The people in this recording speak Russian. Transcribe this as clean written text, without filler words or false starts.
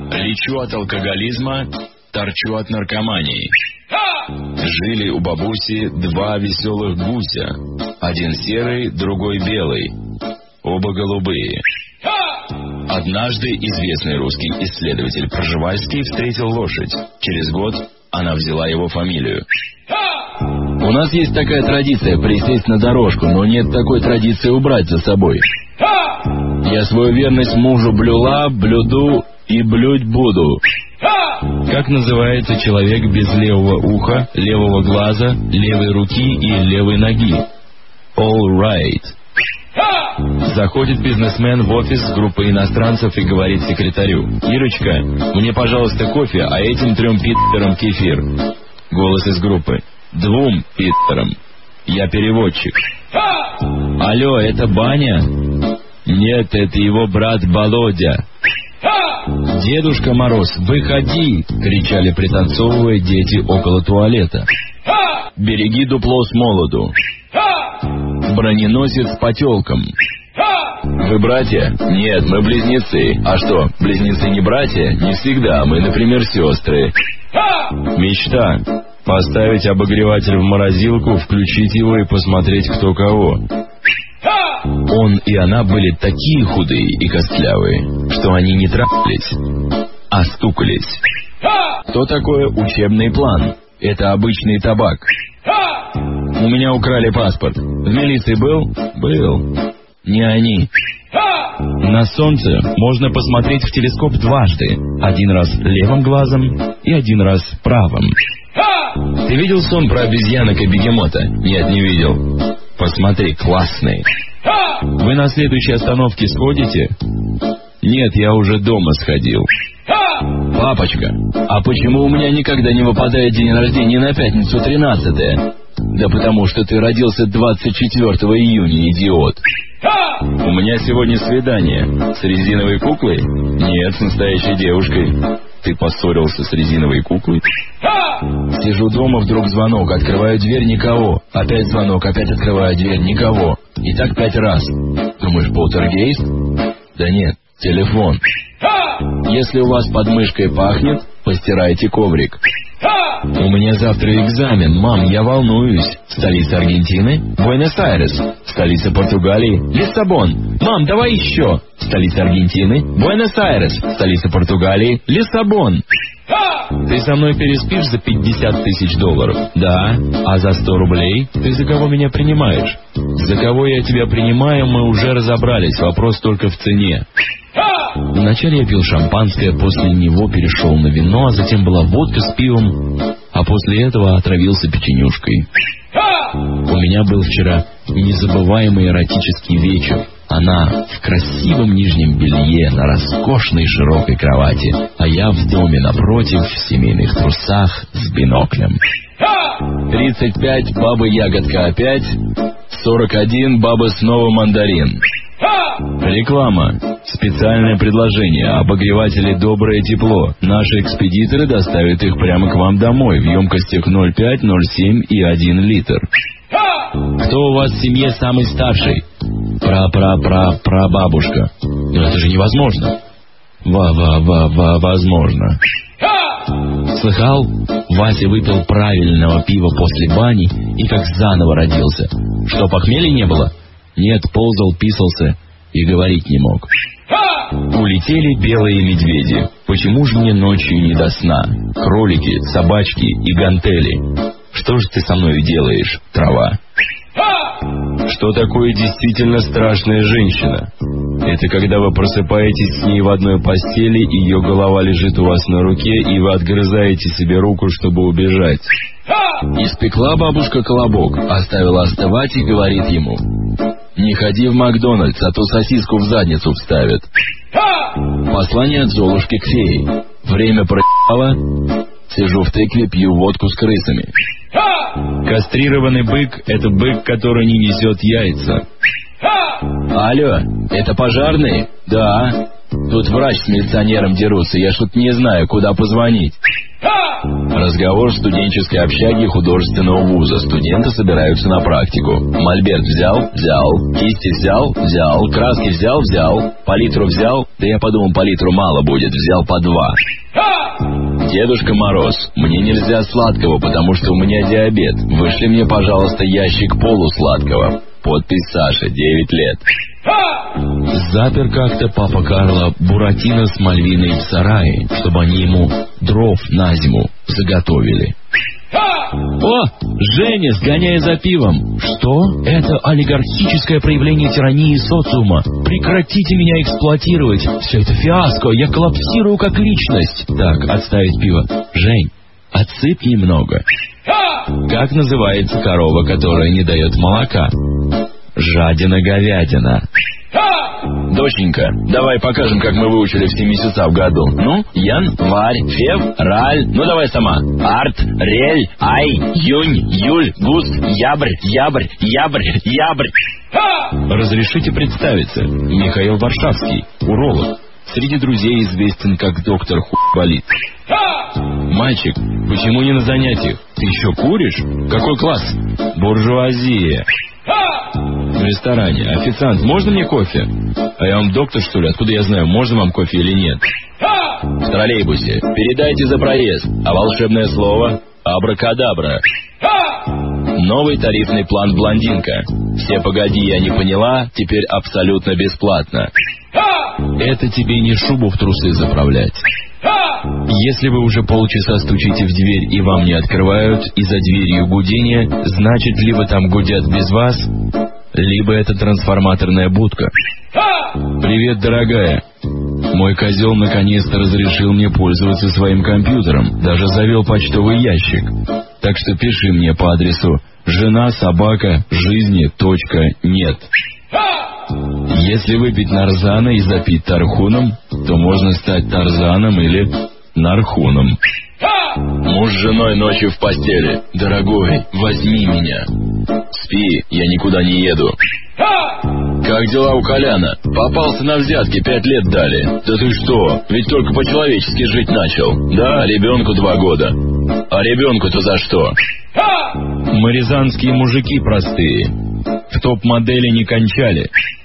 Лечу от алкоголизма, торчу от наркомании. Жили у бабуси два веселых гуся. Один серый, другой белый. Оба голубые. Однажды известный русский исследователь Пржевальский встретил лошадь. Через год она взяла его фамилию. У нас есть такая традиция присесть на дорожку, но нет такой традиции убрать за собой. Я свою верность мужу блюла, блюду и блюдь буду. Как называется человек без левого уха, левого глаза, левой руки и левой ноги? All right. Заходит бизнесмен в офис с группой иностранцев и говорит секретарю: «Ирочка, мне, пожалуйста, кофе, а этим 3 пидорам кефир». Голос из группы: «2 пидорам. Я переводчик». «Алло, это Баня?» «Нет, это его брат Володя». «Дедушка Мороз, выходи!» — кричали, пританцовывая, дети около туалета. «Береги дупло с молоду». Броненосец по тёлкам. «Вы братья?» «Нет, мы близнецы». «А что, близнецы не братья?» «Не всегда, мы, например, сестры». Мечта: поставить обогреватель в морозилку, включить его и посмотреть, кто кого. Он и она были такие худые и костлявые, что они не трахались, а стукались. Что такое учебный план? Это обычный табак. У меня украли паспорт. В милиции был? Был. Не они. На солнце можно посмотреть в телескоп дважды. Один раз левым глазом и один раз правым. Ты видел сон про обезьянок и бегемота? Нет, не видел. Посмотри, классный. Вы на следующей остановке сходите? Нет, я уже дома сходил. Папочка, а почему у меня никогда не выпадает день рождения на пятницу 13-е? Да потому что ты родился 24 июня, идиот. У меня сегодня свидание. С резиновой куклой? Нет, с настоящей девушкой. Ты поссорился с резиновой куклой? Сижу дома, вдруг звонок, открываю дверь, никого. Опять звонок, опять открываю дверь, никого. И так 5 раз. Думаешь, полтергейст? Да нет, телефон. Если у вас под мышкой пахнет, постирайте коврик. У меня завтра экзамен, мам, я волнуюсь. Столица Аргентины? Буэнос-Айрес. Столица Португалии? Лиссабон. Мам, давай еще. Столица Аргентины? Буэнос-Айрес. Столица Португалии? Лиссабон. Ты со мной переспишь за 50 тысяч долларов? Да. А за 100 рублей? Ты за кого меня принимаешь? За кого я тебя принимаю, мы уже разобрались, вопрос только в цене. Вначале я пил шампанское, после него перешел на вино, а затем была водка с пивом, а после этого отравился печенюшкой. У меня был вчера незабываемый эротический вечер. Она в красивом нижнем белье на роскошной широкой кровати, а я в доме напротив в семейных трусах с биноклем. 35, баба ягодка опять. 41, баба снова мандарин. Реклама. Специальное предложение. Обогреватели «Доброе тепло». Наши экспедиторы доставят их прямо к вам домой в емкостях 0,5, 0,7 и 1 литр. Кто у вас в семье самый старший? Прабабушка. Но это же невозможно. Возможно. Слыхал? Вася выпил правильного пива после бани и как заново родился. Что, похмелья не было? Нет, ползал, писался и говорить не мог. Улетели белые медведи. Почему же мне ночью не до сна? Кролики, собачки и гантели. Что же ты со мной делаешь, трава? Что такое действительно страшная женщина? Это когда вы просыпаетесь с ней в одной постели, ее голова лежит у вас на руке, и вы отгрызаете себе руку, чтобы убежать. Испекла бабушка колобок, оставила остывать и говорит ему: не ходи в Макдональдс, а то сосиску в задницу вставят. Послание от Золушки к фее. Время проебало. Сижу в тыкве, пью водку с крысами. Кастрированный бык — это бык, который не несет яйца. Алло, это пожарные? Да. Тут врач с милиционером дерутся, я что-то не знаю, куда позвонить. Разговор в студенческой общаге художественного вуза. Студенты собираются на практику. Мольберт взял, кисти взял, краски взял, палитру взял. Да я подумал, палитру мало будет, взял по 2. Дедушка Мороз, мне нельзя сладкого, потому что у меня диабет. Вышли мне, пожалуйста, ящик полусладкого. Подпись Саши, 9 лет. Запер как-то папа Карло Буратино с Мальвиной в сарае, чтобы они ему дров на зиму заготовили. О, Женя, сгоняй за пивом. Что? Это олигархическое проявление тирании социума. Прекратите меня эксплуатировать. Все это фиаско, я коллапсирую как личность. Так, отставить пиво. Жень, отсыпь немного. Как называется корова, которая не дает молока? Жадина-говядина. Доченька, давай покажем, как мы выучили все месяца в году. Ну, январь, февраль. Ну, давай сама. Арт, рель, ай, июнь, июль, густ, ябрь. Разрешите представиться. Михаил Варшавский, уролог. Среди друзей известен как доктор Хуйболит. Мальчик, почему не на занятиях? Ты еще куришь? Какой класс? Буржуазия. В ресторане. Официант, можно мне кофе? А я вам доктор, что ли? Откуда я знаю, можно вам кофе или нет? В троллейбусе. Передайте за проезд. А волшебное слово? Абракадабра. Новый тарифный план «Блондинка». Все погоди, я не поняла, теперь абсолютно бесплатно. Это тебе не шубу в трусы заправлять. Если вы уже полчаса стучите в дверь и вам не открывают, и за дверью гудение, значит, либо там гудят без вас, либо это трансформаторная будка. Привет, дорогая. Мой козел наконец-то разрешил мне пользоваться своим компьютером, даже завел почтовый ящик. Так что пиши мне по адресу жена собака жизни.нет. Если выпить нарзана и запить тархуном, то можно стать Тарзаном или Нархуном. Муж с женой ночью в постели. Дорогой, возьми меня. Спи, я никуда не еду. Как дела у Коляна? Попался на взятки, 5 лет дали. Да ты что, ведь только по-человечески жить начал. Да, ребенку 2 года. А ребенку-то за что? Мы рязанские мужики простые. В топ-модели не кончали.